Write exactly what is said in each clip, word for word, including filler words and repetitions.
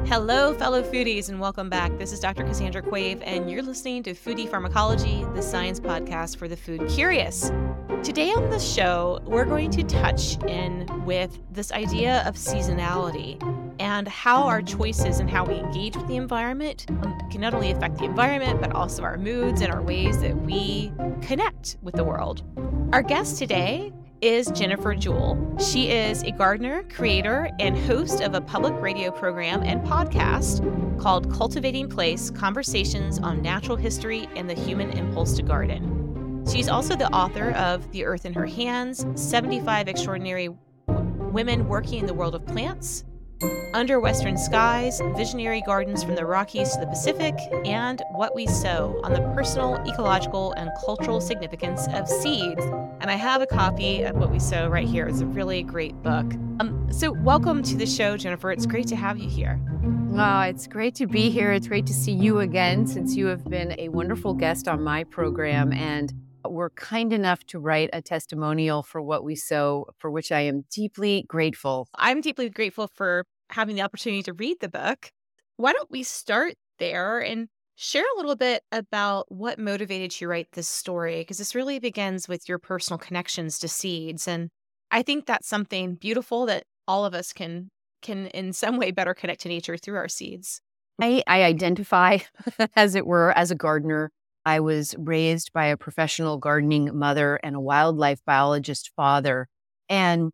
Hello, fellow foodies, and welcome back. This is Doctor Cassandra Quave, and you're listening to Foodie Pharmacology, the science podcast for the food curious. Today on the show, we're going to touch in with this idea of seasonality and how our choices and how we engage with the environment can not only affect the environment, but also our moods and our ways that we connect with the world. Our guest today is Jennifer Jewell. She is a gardener, creator, and host of a public radio program and podcast called Cultivating Place: Conversations on Natural History and the Human Impulse to Garden. She's also the author of The Earth in Her Hands, seventy-five Extraordinary Women Working in the World of Plants, Under Western Skies, Visionary Gardens from the Rockies to the Pacific, and What We Sow on the personal, ecological, and cultural significance of seeds. And I have a copy of What We Sow right here. It's a really great book. Um, so welcome to the show, Jennifer. It's great to have you here. Oh, it's great to be here. It's great to see you again, since you have been a wonderful guest on my program and were kind enough to write a testimonial for What We Sow, for which I am deeply grateful. I'm deeply grateful for having the opportunity to read the book. Why don't we start there and share a little bit about what motivated you to write this story? Because this really begins with your personal connections to seeds. And I think that's something beautiful that all of us can, can in some way better connect to nature through our seeds. I, I identify, as it were, as a gardener. I was raised by a professional gardening mother and a wildlife biologist father. And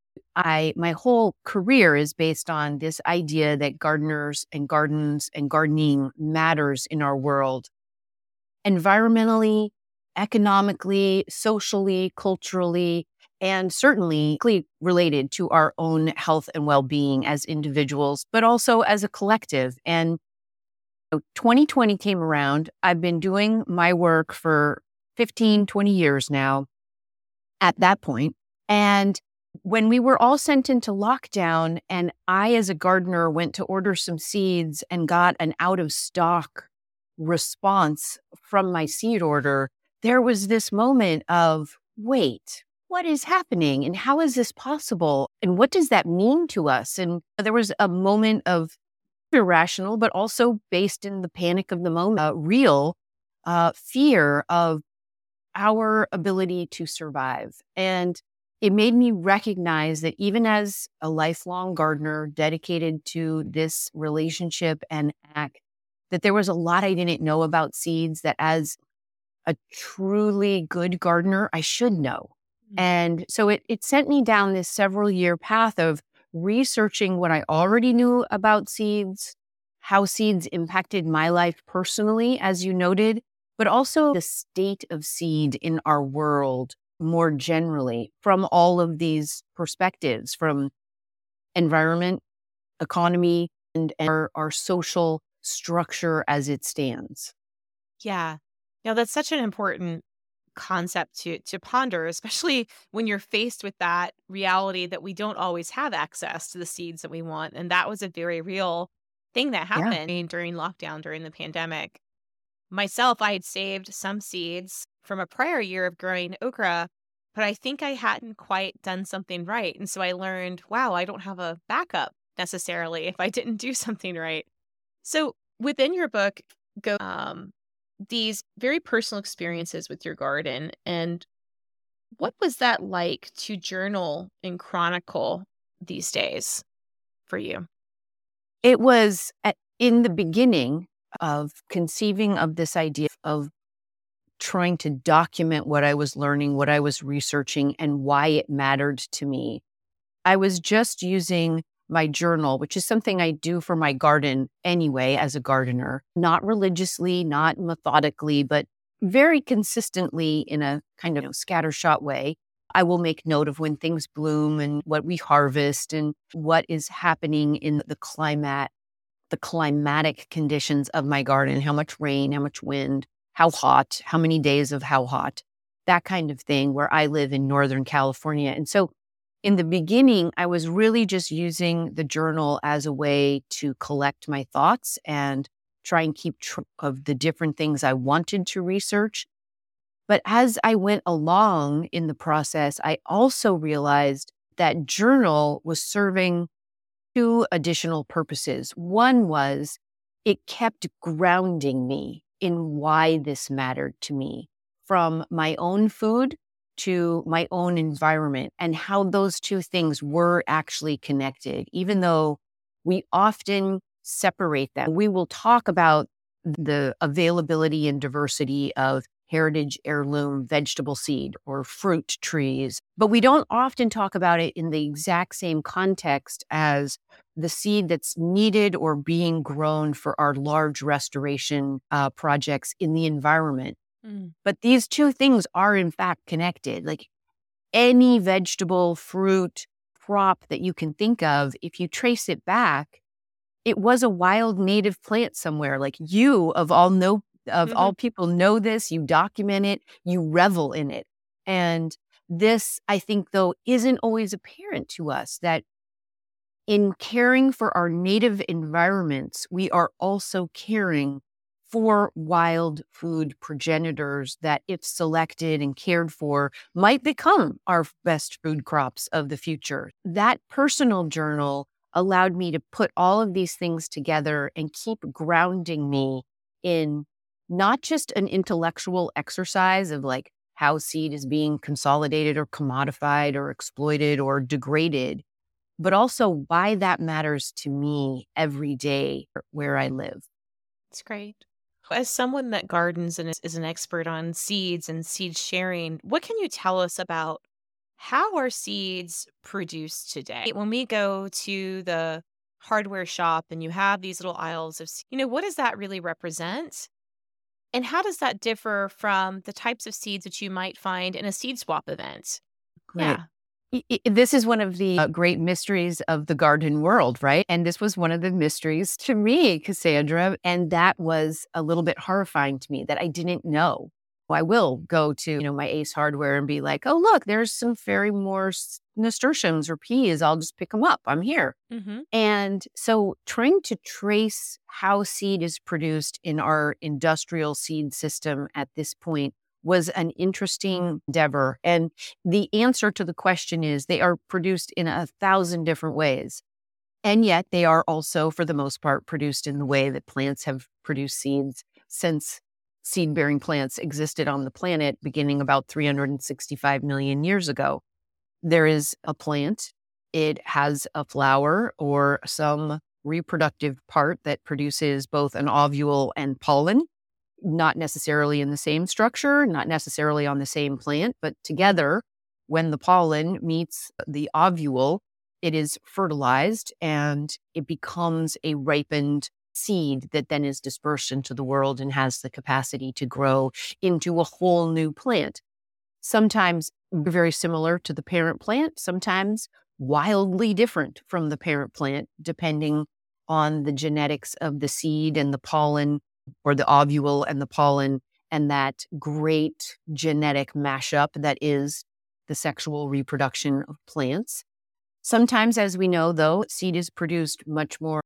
I, my whole career is based on this idea that gardeners and gardens and gardening matters in our world. Environmentally, economically, socially, culturally, and certainly related to our own health and well-being as individuals, but also as a collective. And twenty twenty came around. I've been doing my work for fifteen, twenty years now at that point. And when we were all sent into lockdown and I, as a gardener, went to order some seeds and got an out of stock response from my seed order, there was this moment of, wait, what is happening? And how is this possible? And what does that mean to us? And there was a moment of irrational, but also based in the panic of the moment, uh, real uh, fear of our ability to survive. And it made me recognize that even as a lifelong gardener dedicated to this relationship and act, that there was a lot I didn't know about seeds that as a truly good gardener, I should know. Mm-hmm. And so it, it sent me down this several year path of researching what I already knew about seeds, how seeds impacted my life personally, as you noted, but also the state of seed in our world more generally, from all of these perspectives, from environment, economy, and our, our social structure as it stands. Yeah. Now, that's such an important concept to to ponder, especially when you're faced with that reality that we don't always have access to the seeds that we want. And that was a very real thing that happened yeah. during lockdown, during the pandemic. Myself, I had saved some seeds from a prior year of growing okra, but I think I hadn't quite done something right. And so I learned, wow, I don't have a backup necessarily if I didn't do something right. So within your book, go um, these very personal experiences with your garden. And what was that like to journal and chronicle these days for you? It was at, in the beginning of conceiving of this idea of trying to document what I was learning, what I was researching, and why it mattered to me. I was just using my journal, which is something I do for my garden anyway as a gardener, not religiously, not methodically, but very consistently in a kind of you know, scattershot way. I will make note of when things bloom and what we harvest and what is happening in the climate, the climatic conditions of my garden, how much rain, how much wind, how hot, how many days of how hot, that kind of thing, where I live in Northern California. And so in the beginning, I was really just using the journal as a way to collect my thoughts and try and keep track of the different things I wanted to research. But as I went along in the process, I also realized that journal was serving two additional purposes. One was it kept grounding me in why this mattered to me, from my own food to my own environment, and how those two things were actually connected, even though we often separate them. We will talk about the availability and diversity of heritage heirloom vegetable seed or fruit trees, but we don't often talk about it in the exact same context as the seed that's needed or being grown for our large restoration uh, projects in the environment. Mm. But these two things are in fact connected. Like any vegetable, fruit, crop that you can think of, if you trace it back, it was a wild native plant somewhere. Like you, of all know, of mm-hmm. all people know this, you document it, you revel in it. And this, I think, though, isn't always apparent to us, that in caring for our native environments, we are also caring for wild food progenitors that, if selected and cared for, might become our best food crops of the future. That personal journal allowed me to put all of these things together and keep grounding me in not just an intellectual exercise of like how seed is being consolidated or commodified or exploited or degraded, but also why that matters to me every day where I live. It's great. As someone that gardens and is an expert on seeds and seed sharing, what can you tell us about how are seeds produced today? When we go to the hardware shop and you have these little aisles of, you know, what does that really represent? And how does that differ from the types of seeds that you might find in a seed swap event? Great. Yeah. This is one of the uh, great mysteries of the garden world, right? And this was one of the mysteries to me, Cassandra. And that was a little bit horrifying to me, that I didn't know. I will go to, you know, my Ace Hardware and be like, oh, look, there's some fairy more nasturtiums or peas. I'll just pick them up. I'm here. Mm-hmm. And so trying to trace how seed is produced in our industrial seed system at this point was an interesting endeavor. And the answer to the question is they are produced in a thousand different ways. And yet they are also, for the most part, produced in the way that plants have produced seeds since seed-bearing plants existed on the planet, beginning about three hundred sixty-five million years ago. There is a plant. It has a flower or some reproductive part that produces both an ovule and pollen, not necessarily in the same structure, not necessarily on the same plant, but together, when the pollen meets the ovule, it is fertilized and it becomes a ripened seed that then is dispersed into the world and has the capacity to grow into a whole new plant. Sometimes very similar to the parent plant, sometimes wildly different from the parent plant, depending on the genetics of the seed and the pollen, or the ovule and the pollen, and that great genetic mashup that is the sexual reproduction of plants. Sometimes, as we know, though, seed is produced much more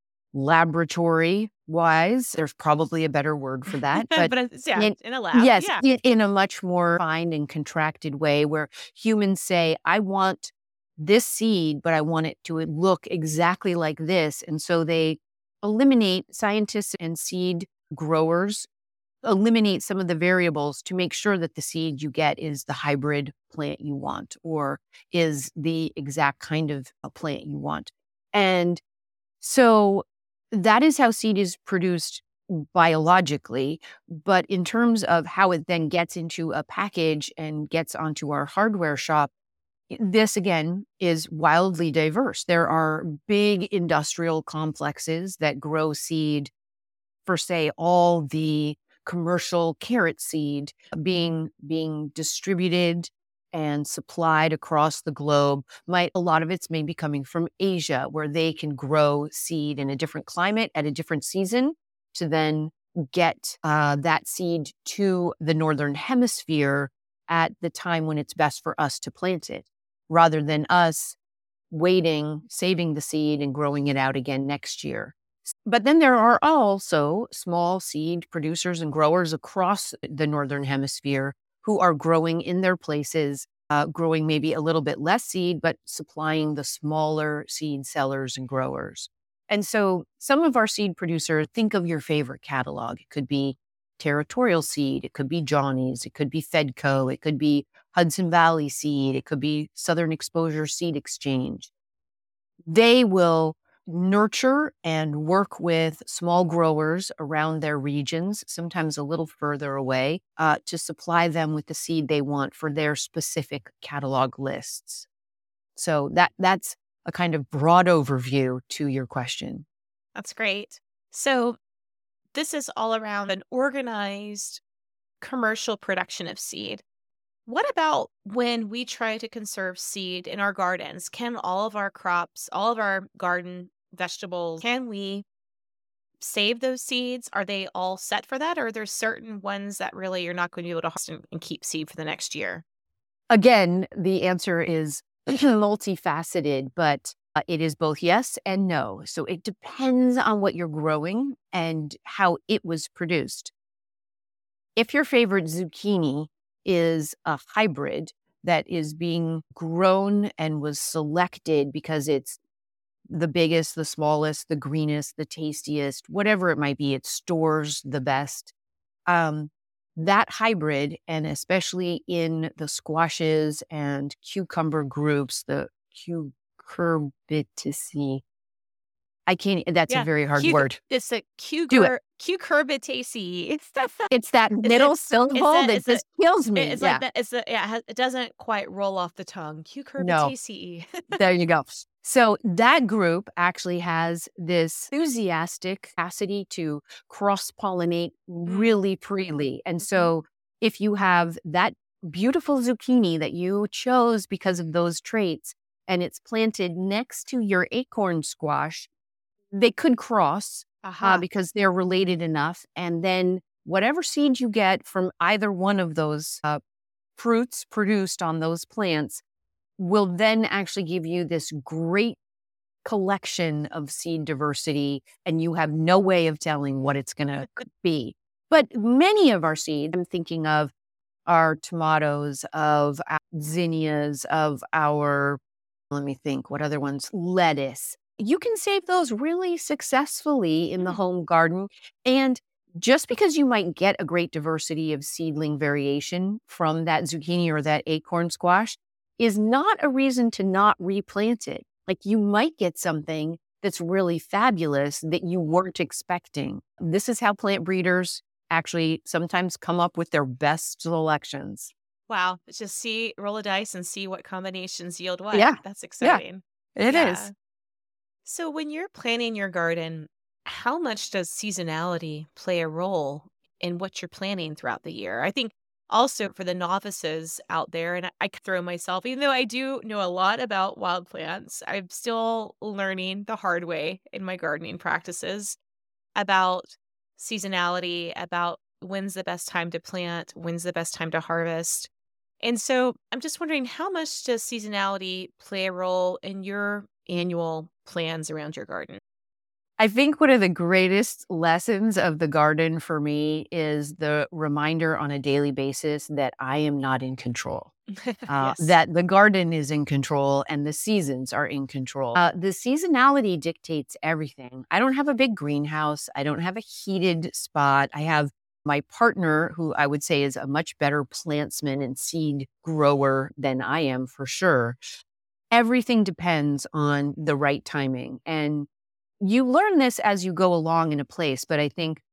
laboratory-wise. There's probably a better word for that. But, but it's, yeah, in, in a lab. Yes, yeah. in, in a much more refined and contracted way, where humans say, I want this seed, but I want it to look exactly like this. And so they eliminate, scientists and seed growers eliminate some of the variables to make sure that the seed you get is the hybrid plant you want, or is the exact kind of a plant you want. And so that is how seed is produced biologically. But in terms of how it then gets into a package and gets onto our hardware shop, this, again, is wildly diverse. There are big industrial complexes that grow seed for, say, all the commercial carrot seed being being distributed and supplied across the globe. Might a lot of it's maybe coming from Asia, where they can grow seed in a different climate at a different season to then get uh, that seed to the northern hemisphere at the time when it's best for us to plant it, rather than us waiting, saving the seed and growing it out again next year. But then there are also small seed producers and growers across the northern hemisphere who are growing in their places uh, growing maybe a little bit less seed, but supplying the smaller seed sellers and growers. And so some of our seed producers, think of your favorite catalog. It could be Territorial Seed, it could be Johnny's, it could be Fedco, it could be Hudson Valley Seed, it could be Southern Exposure Seed Exchange. They will nurture and work with small growers around their regions, sometimes a little further away, uh, to supply them with the seed they want for their specific catalog lists. So that that's a kind of broad overview to your question. That's great. So this is all around an organized commercial production of seed. What about when we try to conserve seed in our gardens? Can all of our crops, all of our garden vegetables, can we save those seeds? Are they all set for that? Or are there certain ones that really you're not going to be able to harvest and and keep seed for the next year? Again, the answer is multifaceted, but uh, it is both yes and no. So it depends on what you're growing and how it was produced. If your favorite zucchini is a hybrid that is being grown and was selected because it's the biggest, the smallest, the greenest, the tastiest, whatever it might be, it stores the best. Um, that hybrid, and especially in the squashes and cucumber groups, the cucurbitaceae, I can't, that's a Yeah. very hard Cu- word. It's a Do it. cucur- cucurbitaceae. It's It's that middle it- syllable it's a- that it's a- just kills me. It's Yeah, like that. It's a, yeah, it has- it doesn't quite roll off the tongue. no, Cucurbitaceae. there you go. So that group actually has this enthusiastic capacity to cross-pollinate really freely. And so if you have that beautiful zucchini that you chose because of those traits, and it's planted next to your acorn squash, they could cross uh, Aha. because they're related enough. And then whatever seed you get from either one of those uh, fruits produced on those plants will then actually give you this great collection of seed diversity, and you have no way of telling what it's going to be. But many of our seeds, I'm thinking of our tomatoes, of our zinnias, of our, let me think, what other ones? Lettuce. You can save those really successfully in the Mm. home garden. And just because you might get a great diversity of seedling variation from that zucchini or that acorn squash is not a reason to not replant it. Like, you might get something that's really fabulous that you weren't expecting. This is how plant breeders actually sometimes come up with their best selections. Wow. It's just see, roll a dice and see what combinations yield what. Yeah, That's yeah, exciting. it Yeah. is. So when you're planning your garden, how much does seasonality play a role in what you're planning throughout the year? I think also for the novices out there, and I, I could throw myself, even though I do know a lot about wild plants, I'm still learning the hard way in my gardening practices about seasonality, about when's the best time to plant, when's the best time to harvest. And so I'm just wondering, how much does seasonality play a role in your annual plans around your garden? I think one of the greatest lessons of the garden for me is the reminder on a daily basis that I am not in control. Uh, Yes. that the garden is in control and the seasons are in control. Uh, the seasonality dictates everything. I don't have a big greenhouse. I don't have a heated spot. I have my partner, who I would say is a much better plantsman and seed grower than I am, for sure. Everything depends on the right timing. And you learn this as you go along in a place, but I think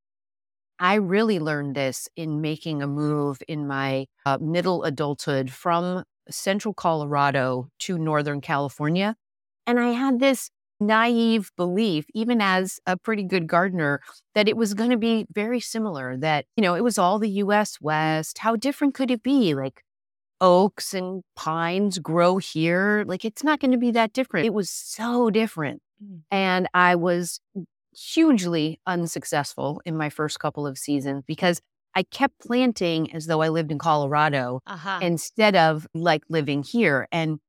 I really learned this in making a move in my uh, middle adulthood from central Colorado to Northern California. And I had this naive belief, even as a pretty good gardener, that it was going to be very similar, that, you know, it was all the U S West. How different could it be? Like, oaks and pines grow here. Like, it's not going to be that different. It was so different. Mm. And I was hugely unsuccessful in my first couple of seasons because I kept planting as though I lived in Colorado Aha. instead of like living here. And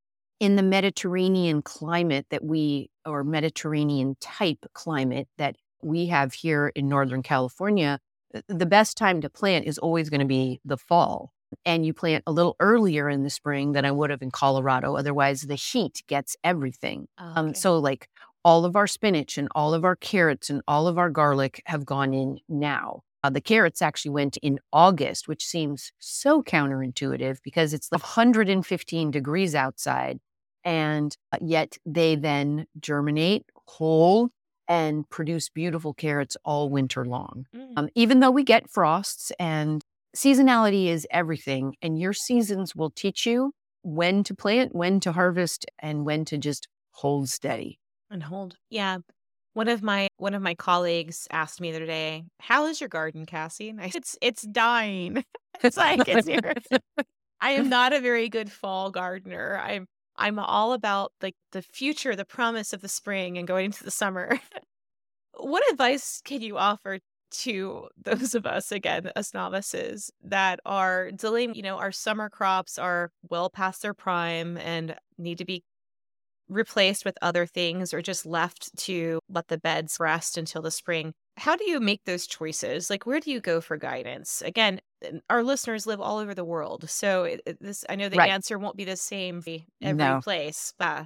in the Mediterranean climate that we, or Mediterranean type climate that we have here in Northern California, the best time to plant is always going to be the fall. and you plant a little earlier in the spring than I would have in Colorado. Otherwise, the heat gets everything. Oh, Um, okay. so like all of our spinach and all of our carrots and all of our garlic have gone in now. Uh, the carrots actually went in August, which seems so counterintuitive because it's like one hundred fifteen degrees outside. And uh, yet they then germinate whole and produce beautiful carrots all winter long. Mm. Um, even though we get frosts, and seasonality is everything, and your seasons will teach you when to plant, when to harvest, and when to just hold steady. And hold. Yeah. One of my one of my colleagues asked me the other day, "How is your garden, Cassie?" And I said, "It's it's dying." It's like it's here. I am not a very good fall gardener. I'm I'm all about like the future, the promise of the spring and going into the summer. What advice can you offer to those of us, again, as novices, that are delaying, you know, our summer crops are well past their prime and need to be replaced with other things or just left to let the beds rest until the spring? How do you make those choices? Like, where do you go for guidance? Again, n- our listeners live all over the world. So it, it- this, I know the Right. answer won't be the same for every No. place. But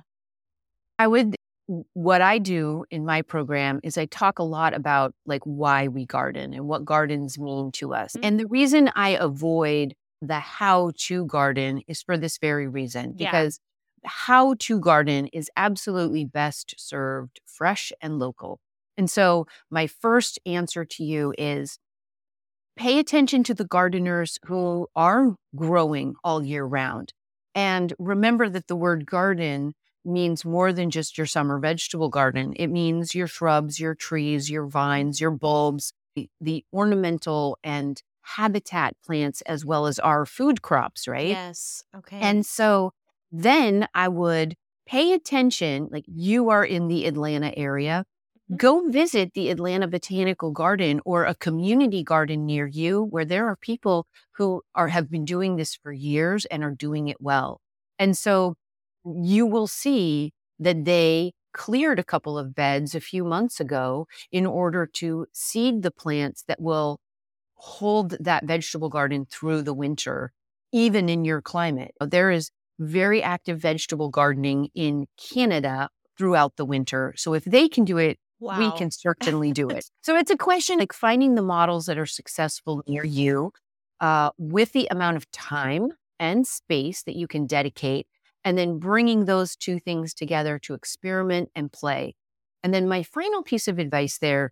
I would, what I do in my program is I talk a lot about like why we garden and what gardens mean to us. Mhm. And the reason I avoid the how to garden is for this very reason, Yeah. because how to garden is absolutely best served fresh and local. And so my first answer to you is pay attention to the gardeners who are growing all year round. And remember that the word garden means more than just your summer vegetable garden. It means your shrubs, your trees, your vines, your bulbs, the, the ornamental and habitat plants, as well as our food crops, right? Yes. Okay. And so then I would pay attention, like you are in the Atlanta area, Mhm. go visit the Atlanta Botanical Garden or a community garden near you where there are people who are have been doing this for years and are doing it well. And so you will see that they cleared a couple of beds a few months ago in order to seed the plants that will hold that vegetable garden through the winter, even in your climate. There is very active vegetable gardening in Canada throughout the winter. So if they can do it, we Wow. can certainly do it. So it's a question like finding the models that are successful near you uh, with the amount of time and space that you can dedicate, and then bringing those two things together to experiment and play. And then my final piece of advice there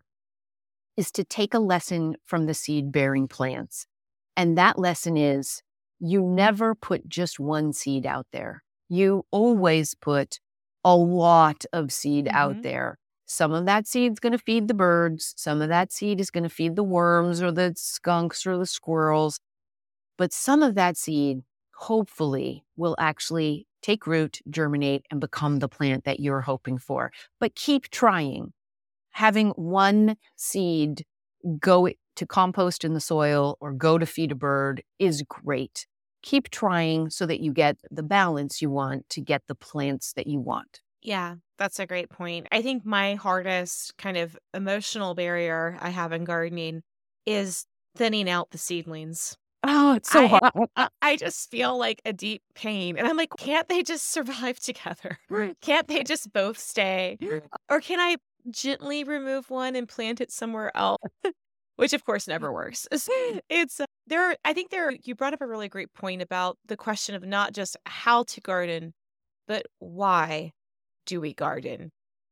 is to take a lesson from the seed bearing plants. And that lesson is you never put just one seed out there. You always put a lot of seed out Mhm. there. Some of that seed's going to feed the birds. Some of that seed is going to feed the worms or the skunks or the squirrels. But some of that seed, hopefully, will actually take root, germinate, and become the plant that you're hoping for. But keep trying. Having one seed go to compost in the soil or go to feed a bird is great. Keep trying so that you get the balance you want to get the plants that you want. Yeah, that's a great point. I think my hardest kind of emotional barrier I have in gardening is thinning out the seedlings. Oh, it's so I hot. I I just feel like a deep pain. And I'm like, can't they just survive together? Can't they just both stay? Or can I gently remove one and plant it somewhere else? Which of course never works. It's, it's uh, there are, I think there are, you brought up a really great point about the question of not just how to garden, but why do we garden?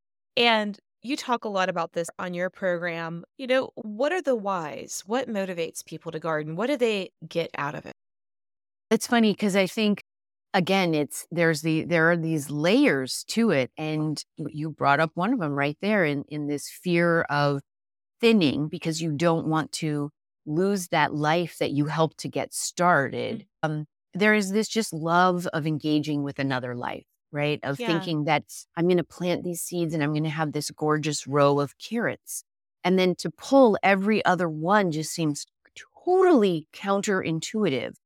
And you talk a lot about this on your program. You know, what are the whys? What motivates people to garden? What do they get out of it? It's funny because I think again, it's there's the there are these layers to it, and you brought up one of them right there in in this fear of thinning because you don't want to lose that life that you helped to get started. Um, there is this just love of engaging with another life, right? Of Yeah. thinking that I'm going to plant these seeds and I'm going to have this gorgeous row of carrots. And then to pull every other one just seems totally counterintuitive.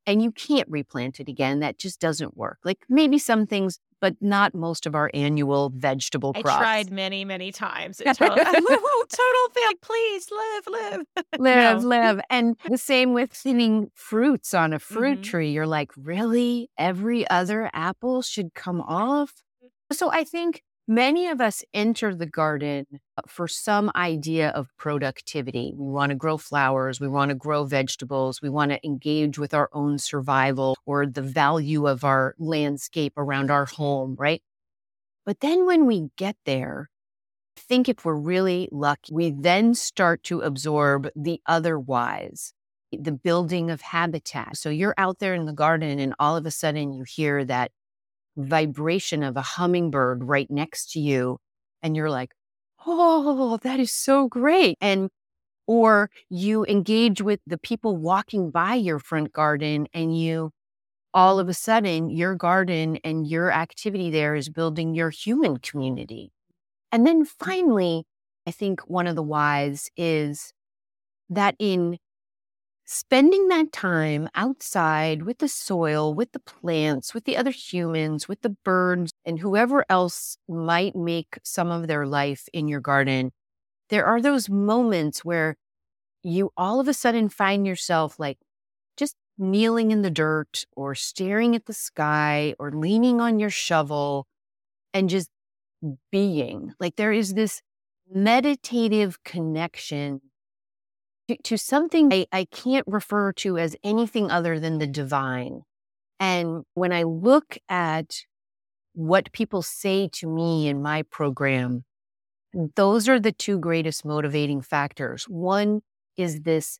and you can't replant it again. That just doesn't work. Like maybe some things, but not most of our annual vegetable I crops. tried many, many times. It total, total fail. Please live, live. Live, No. live. And the same with thinning fruits on a fruit Mhm. tree. You're like, really? Every other apple should come off? So I think many of us enter the garden for some idea of productivity. We want to grow flowers. We want to grow vegetables. We want to engage with our own survival or the value of our landscape around our home, right? But then when we get there, I think if we're really lucky, we then start to absorb the otherwise, the building of habitat. So you're out there in the garden and all of a sudden you hear that vibration of a hummingbird right next to you. And you're like, oh, that is so great. And or you engage with the people walking by your front garden and you all of a sudden your garden and your activity there is building your human community. And then finally, I think one of the whys is that in spending that time outside with the soil, with the plants, with the other humans, with the birds, and whoever else might make some of their life in your garden, there are those moments where you all of a sudden find yourself like just kneeling in the dirt or staring at the sky or leaning on your shovel and just being. Like there is this meditative connection to, to something I, I can't refer to as anything other than the divine. And when I look at what people say to me in my program, those are the two greatest motivating factors. One is this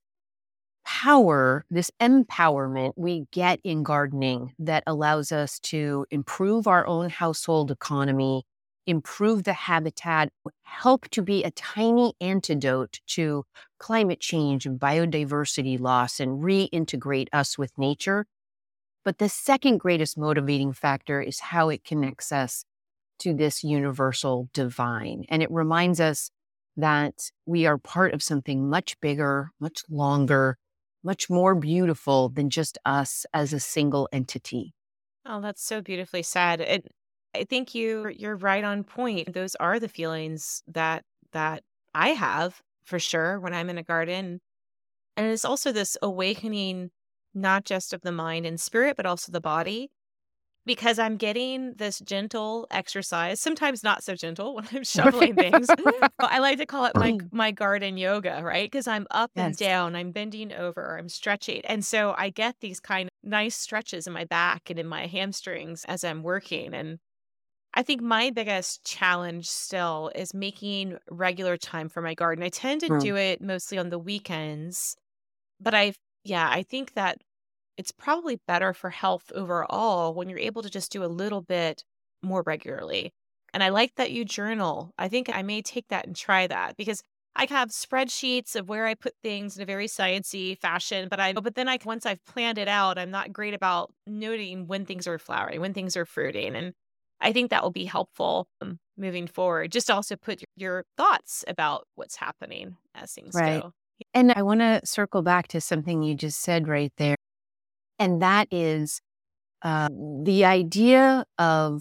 power, this empowerment we get in gardening that allows us to improve our own household economy, improve the habitat, help to be a tiny antidote to climate change and biodiversity loss and reintegrate us with nature. But the second greatest motivating factor is how it connects us to this universal divine. And it reminds us that we are part of something much bigger, much longer, much more beautiful than just us as a single entity. Oh, that's so beautifully said. And I think you you're right on point. Those are the feelings that that I have for sure when I'm in a garden. And it's also this awakening, not just of the mind and spirit, but also the body, because I'm getting this gentle exercise, sometimes not so gentle when I'm shoveling things. But I like to call it my my garden yoga, right? Because I'm up and Yes. down, I'm bending over, I'm stretching. And so I get these kind of nice stretches in my back and in my hamstrings as I'm working. And I think my biggest challenge still is making regular time for my garden. I tend to Mm. do it mostly on the weekends, but I've, yeah, I think that it's probably better for health overall when you're able to just do a little bit more regularly. And I like that you journal. I think I may take that and try that because I have spreadsheets of where I put things in a very sciencey fashion, but I but then I once I've planned it out, I'm not great about noting when things are flowering, when things are fruiting. And I think that will be helpful um, moving forward. Just also put your your thoughts about what's happening as things Right. go. And I want to circle back to something you just said right there. And that is uh, the idea of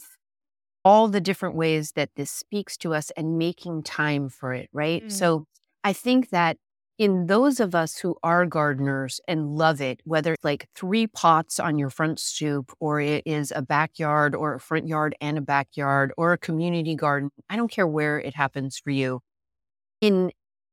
all the different ways that this speaks to us and making time for it, right? Mm. So I think that in those of us who are gardeners and love it, whether it's like three pots on your front stoop, or it is a backyard or a front yard and a backyard or a community garden, I don't care where it happens for you, in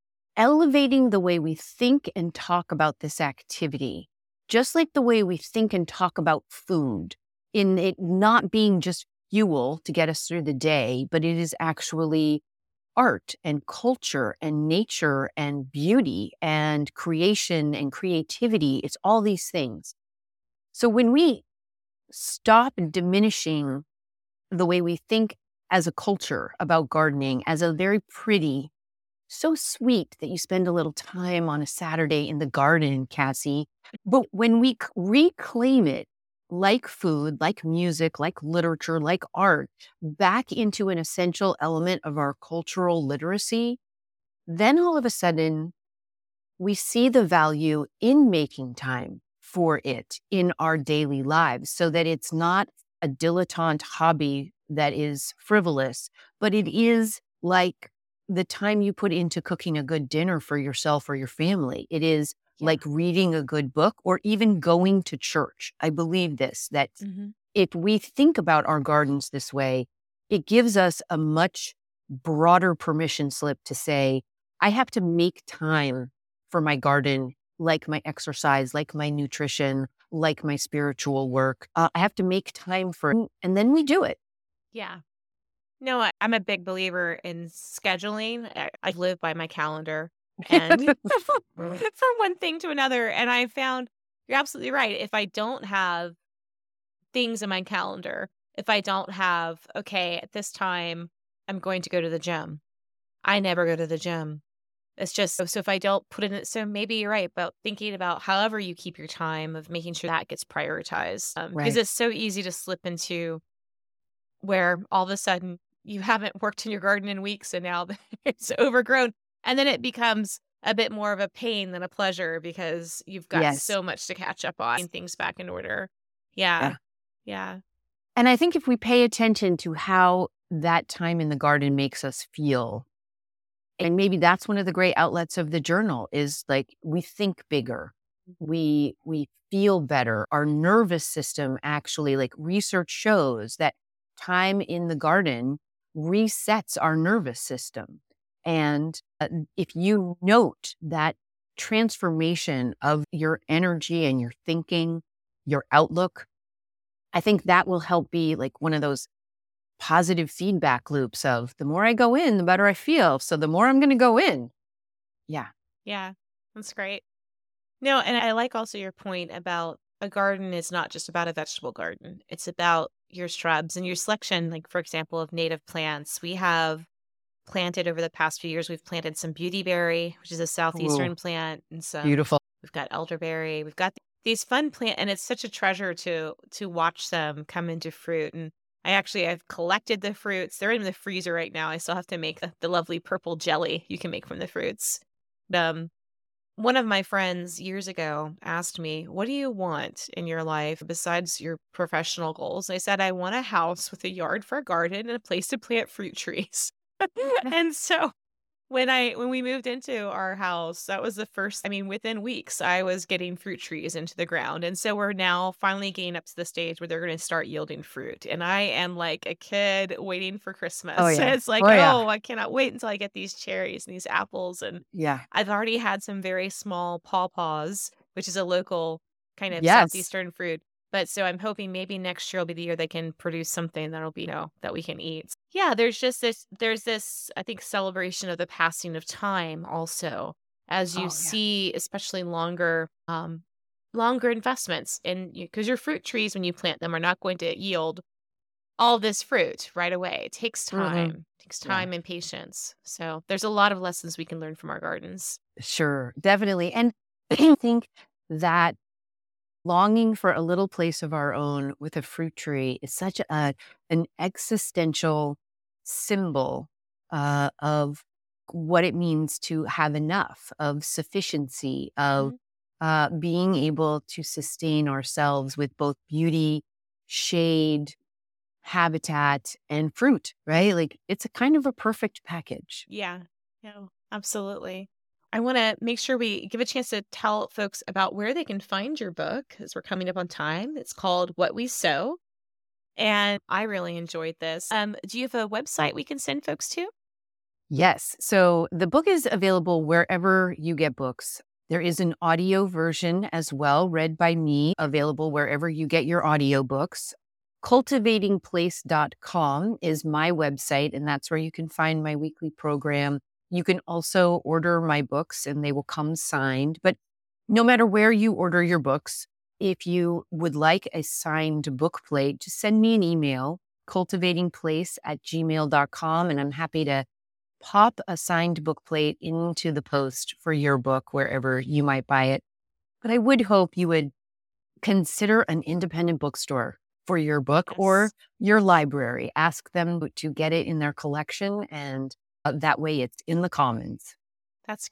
elevating the way we think and talk about this activity, just like the way we think and talk about food, in it not being just fuel to get us through the day, but it is actually art and culture and nature and beauty and creation and creativity. It's all these things. So when we stop diminishing the way we think as a culture about gardening as a very pretty, so sweet that you spend a little time on a Saturday in the garden, Cassie. But when we c- reclaim it like food, like music, like literature, like art, back into an essential element of our cultural literacy, then all of a sudden we see the value in making time for it in our daily lives so that it's not a dilettante hobby that is frivolous, but it is like the time you put into cooking a good dinner for yourself or your family. It is Yeah. like reading a good book or even going to church. I believe this, that Mm-hmm. if we think about our gardens this way, it gives us a much broader permission slip to say, I have to make time for my garden, like my exercise, like my nutrition, like my spiritual work. Uh, I have to make time for it, and then we do it. Yeah. No, I, I'm a big believer in scheduling. I, I live by my calendar and from one thing to another. And I found you're absolutely right. If I don't have things in my calendar, if I don't have, okay, at this time, I'm going to go to the gym, I never go to the gym. It's just so, so if I don't put in it, so maybe you're right about thinking about however you keep your time of making sure that gets prioritized. Um, because Right. it's so easy to slip into where all of a sudden you haven't worked in your garden in weeks and now it's overgrown. And then it becomes a bit more of a pain than a pleasure because you've got Yes. so much to catch up on, getting things back in order. Yeah. Yeah. Yeah. And I think if we pay attention to how that time in the garden makes us feel, and maybe that's one of the great outlets of the journal is like we think bigger. We we feel better. Our nervous system actually, like research shows that time in the garden resets our nervous system. And uh, if you note that transformation of your energy and your thinking, your outlook, I think that will help be like one of those positive feedback loops of the more I go in, the better I feel. So the more I'm going to go in. Yeah. Yeah. That's great. No, and I like also your point about a garden is not just about a vegetable garden. It's about your shrubs and your selection, like, for example, of native plants. We have planted over the past few years, we've planted some beautyberry, which is a southeastern Ooh, plant, and some, beautiful. we've got elderberry. We've got these fun plant, and it's such a treasure to to watch them come into fruit. And I actually, I've collected the fruits. They're in the freezer right now. I still have to make the, the lovely purple jelly you can make from the fruits. Um, One of my friends years ago asked me, "What do you want in your life besides your professional goals?" I said, "I want a house with a yard for a garden and a place to plant fruit trees." And so when I when we moved into our house, that was the first, I mean, within weeks, I was getting fruit trees into the ground. And so we're now finally getting up to the stage where they're going to start yielding fruit. And I am like a kid waiting for Christmas. Oh, yeah. It's like, Oh, yeah. oh, I cannot wait until I get these cherries and these apples. And Yeah. I've already had some very small pawpaws, which is a local kind of Yes. southeastern fruit. But so I'm hoping maybe next year will be the year they can produce something that'll be, you know, that we can eat. Yeah, there's just this, there's this, I think, celebration of the passing of time also, as Oh, you yeah. see, especially longer, um, longer investments in, because your fruit trees, when you plant them, are not going to yield all this fruit right away. It takes Mhm. time, it takes Yeah. time and patience. So there's a lot of lessons we can learn from our gardens. Sure, definitely. And I think that longing for a little place of our own with a fruit tree is such a an existential symbol uh, of what it means to have enough, of sufficiency, of Mhm. uh, being able to sustain ourselves with both beauty, shade, habitat, and fruit, right? Like it's a kind of a perfect package. Yeah, no, absolutely. I want to make sure we give a chance to tell folks about where they can find your book as we're coming up on time. It's called What We Sow, and I really enjoyed this. Um, do you have a website we can send folks to? Yes. So the book is available wherever you get books. There is an audio version as well, read by me, available wherever you get your audiobooks. cultivating place dot com is my website, and that's where you can find my weekly program. You can also order my books and they will come signed. But no matter where you order your books, if you would like a signed book plate, just send me an email, cultivating place at gmail dot com, and I'm happy to pop a signed book plate into the post for your book wherever you might buy it. But I would hope you would consider an independent bookstore for your book or Yes. your library. Ask them to get it in their collection, and uh, that way it's in the commons. That's great.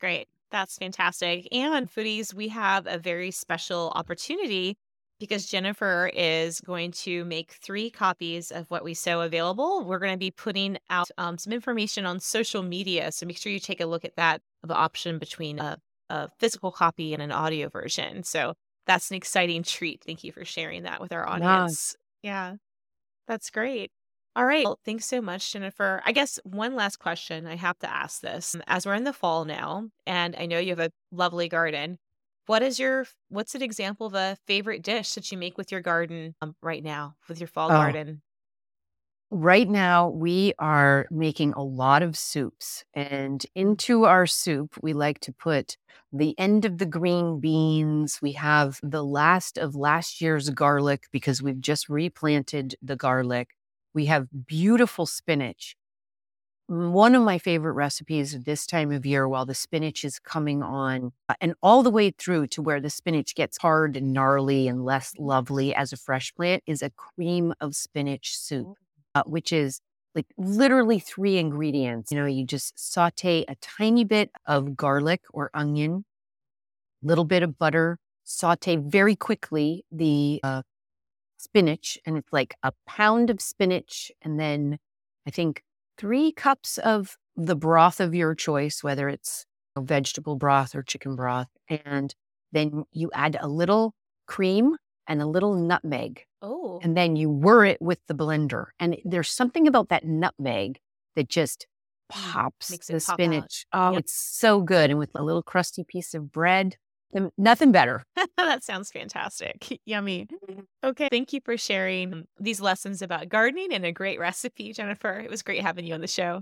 That's fantastic. And foodies, we have a very special opportunity because Jennifer is going to make three copies of What We Sow available. We're going to be putting out um, some information on social media. So make sure you take a look at that, the option between a, a physical copy and an audio version. So that's an exciting treat. Thank you for sharing that with our Yeah. audience. Yeah, that's great. All right. Well, thanks so much, Jennifer. I guess one last question. I have to ask this. As we're in the fall now, and I know you have a lovely garden, what is your, what's an example of a favorite dish that you make with your garden um, right now, with your fall Oh, garden? right now we are making a lot of soups, and into our soup, we like to put the end of the green beans. We have the last of last year's garlic because we've just replanted the garlic. We have beautiful spinach. Mm, One of my favorite recipes this time of year, while the spinach is coming on, uh, and all the way through to where the spinach gets hard and gnarly and less lovely as a fresh plant, is a cream of spinach soup, uh, which is like literally three ingredients. You know, you just saute a tiny bit of garlic or onion, little bit of butter, saute very quickly the uh, spinach, and it's like a pound of spinach, and then I think three cups of the broth of your choice, whether it's you know, vegetable broth or chicken broth. And then you add a little cream and a little nutmeg, Oh, and then you whir it with the blender. And there's something about that nutmeg that just mm, pops makes the it pop out. spinach. Oh, Yep. it's so good. And with a little crusty piece of bread, n- nothing better. That sounds fantastic. Yummy. Okay. Thank you for sharing these lessons about gardening and a great recipe, Jennifer. It was great having you on the show.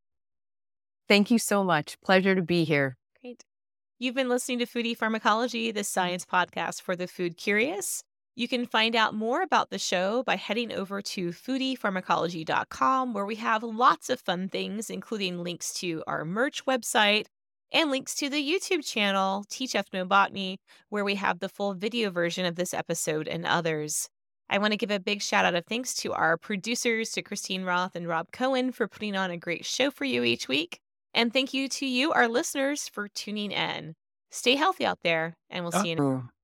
Thank you so much. Pleasure to be here. Great. You've been listening to Foodie Pharmacology, the science podcast for the food curious. You can find out more about the show by heading over to foodie pharmacology dot com, where we have lots of fun things, including links to our merch website and links to the YouTube channel, Teach Ethnobotany, where we have the full video version of this episode and others. I want to give a big shout out of thanks to our producers, to Christine Roth and Rob Cohen, for putting on a great show for you each week. And thank you to you, our listeners, for tuning in. Stay healthy out there, and we'll see you. Uh-oh.